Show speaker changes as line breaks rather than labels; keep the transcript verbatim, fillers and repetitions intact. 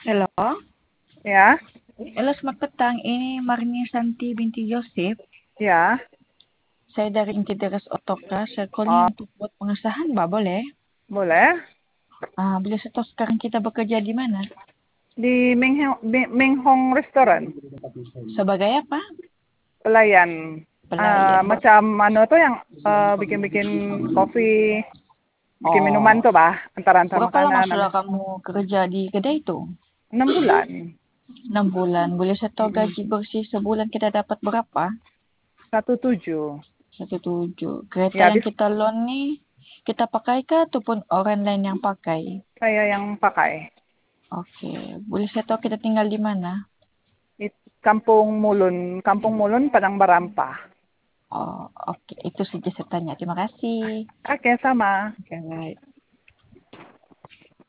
Halo,
Ya,
halo selamat petang. Ini Marni Santi binti Yosef.
ya.
Saya dari Integritas Otoka. Saya
Oh,
calling untuk buat pengesahan, Mbak. Boleh?
boleh.
Ah, boleh saya tahu sekarang kita bekerja di mana?
Di Ming Hong, Ming Ming Hong Restaurant,
Sebagai apa?
pelayan. Ah,
Pelayan.
macam ano tuh yang eh, bikin-bikin kopi, bikin minuman
Oh,
tuh, bah. Antar-antar
berapa lama
makanan.
sudah
Ada
kamu kerja di kedai itu?
enam bulan.
Enam bulan. Boleh saya tahu
Mm-mm.
gaji bersih sebulan kita dapat berapa?
Satu tujuh.
Satu tujuh. Kereta
Ya,
yang
habis
kita loan nih, kita pakai kah ataupun orang lain yang pakai?
saya yang pakai.
Oke. Boleh saya tahu kita tinggal di mana?
It, Kampung Mulun, Kampung Mulun, Padang Barampah.
Oh, oke. Itu saja saya tanya. Terima kasih.
Oke, sama.
Oke, baik.